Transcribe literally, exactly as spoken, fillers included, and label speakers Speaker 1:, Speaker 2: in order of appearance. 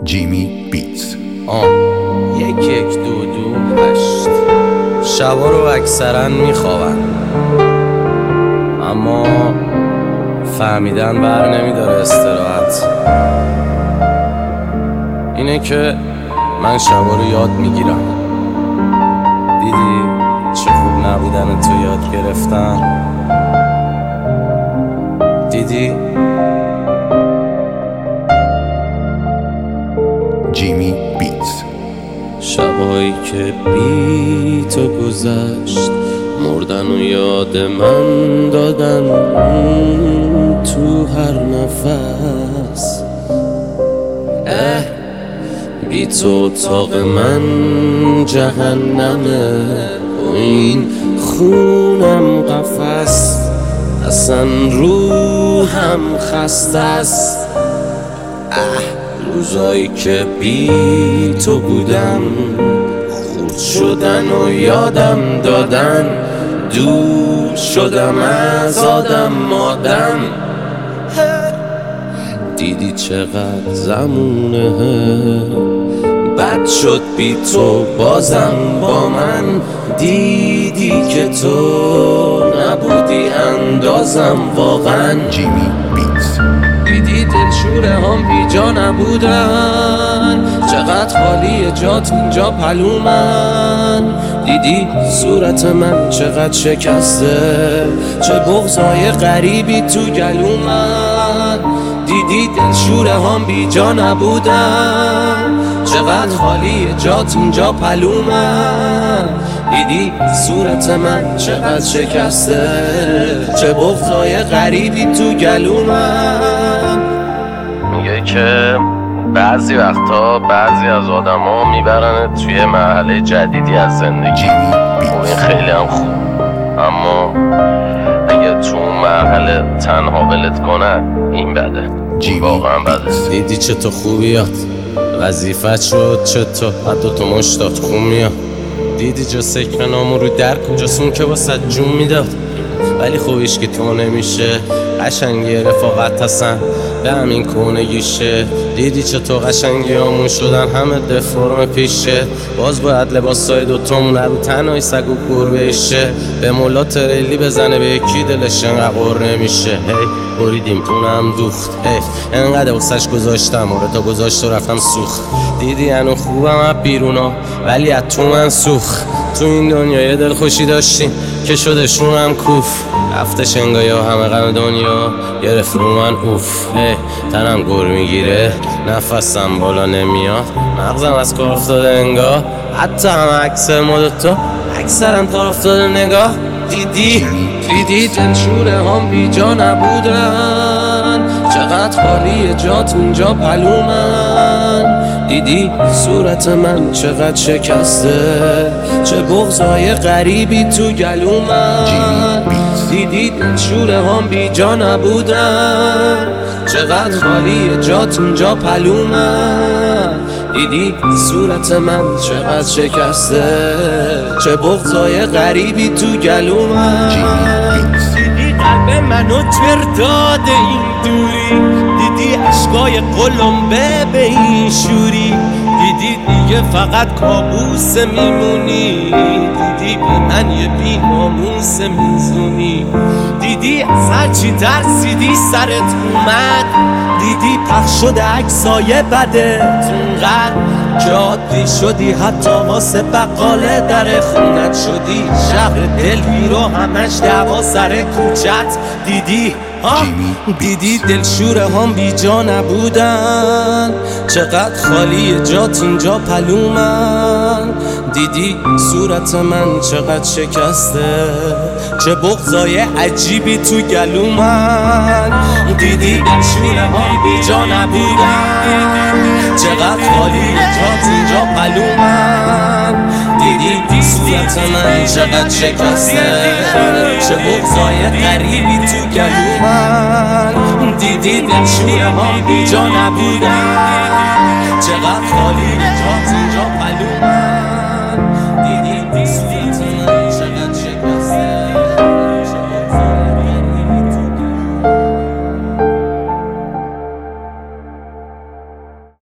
Speaker 1: جیمی بیتس.
Speaker 2: آه یک یک دو دو هشت. شبا رو اکثرا میخوابن، اما فهمیدن بر نمیداره استراحت. اینه که من شبا رو یاد میگیرم. دیدی چه خوب نبودن تو یاد گرفتن؟ دیدی؟
Speaker 1: جیمی بیتس.
Speaker 2: شبایی که بی تو گذشت، مردن و یاد من دادن تو هر نفس. اه بی تو اتاق من جهنمه و این خونم قفس. اصلا روحم خسته است. اه روزایی که بی تو بودم، خورد شدن و یادم دادن. دور شدم از آدم مادم. دیدی چقدر زمونه بد شد بی تو بازم با من. دیدی که تو نبودی اندازم واقعا.
Speaker 1: جیمی بیتس.
Speaker 2: دیدی دلشوره هم بی جا نبودن، چقدر خالی جات اینجا پلومن. دیدی صورت من چقدر شکسته، چه بغضای غریبی تو گلومن. دیدی دلشوره هم بی جا نبودن، چقدر خالی جات اینجا پلومن. دیدی صورت من چقدر شکسته، چه بغضای غریبی تو گلومن. میگه که بعضی وقتا بعضی از آدم ها میبرن توی مرحله جدیدی از زندگی و این خیلی هم خوب، اما اگه تو اون مرحله تنها ولت کنن این بده، واقعا بده. دیدی چه تو خوبیات وظیفت شد، چه تو حتی تو مشتات خون میاد. دیدی جا سکر نامو رو در کجاسون که واسه جون میداد، ولی خوبیش که تو نمیشه. قشنگی رفاقت هستن به همین کونگیشه. دیدی چه تو قشنگی همون شدن همه دفرم پیشه. باز باید لباسای دوتامون رو تنهای سگ و کور بشه. به مولا تریلی بزنه به یکی دلش انقدر قر نمیشه. هی بریدیم اونم دوخت، هی انقدر واسش گذاشتم آره تا گذاشت و رفتم سوخت. دیدی انو خوبم از بیرونا ولی از تو من سوخت. تو این دنیا یه دل خوشی داشتیم که شدشون هم کوف. رفتش انگایا همه غم دنیا گرفت رو من اوف. هی تنم گر میگیره نفسم بالا نمیاد، مغزم از کار افتاده انگار. حتی همه عکس ما دوتا اکثرم کار افتاده نگاه. دیدی دیدی دلشوره هم بی جا نبودن، چقدر خالی جات اینجا پلومن. دیدی صورت من چقدر شکسته، چه بغضای غریبی تو گلومن. دیدی دلشوره هم بی جا نبودن، چقدر خالی جات اینجا پلومن. دیدی صورت من چقدر شکسته، چه بغضای غریبی تو گلومن. دیدی قلب منو تر داده این دوری، دیدی عشقای قلمبه به این شوری. دیدی دیگه فقط کابوس میمونی، دیدی به من یه بی ناموس میزونی. دیدی از هرچی ترسیدی سرت اومد، دیدی پخش شده عکسای بدت اونقدر که عادی شدی حتی واسه بقاله در خونت شدی. شهر دل رو همش دعوا سر کوچت. دیدی آه دیدی دلشوره هم بی جا نبودن، چقدر خالی جات اینجا پلومن. دیدی صورت من چقدر شکسته، چه بغضای عجیبی تو گلومن. دیدی دلشوره هم بی جا نبودن، چقدر خالی جات اینجا پلومن. دیدی صورت من چقدر شکسته، چه بغضای غریبی تو گلومن. دیدی دلشوره هم بی جا نبودن،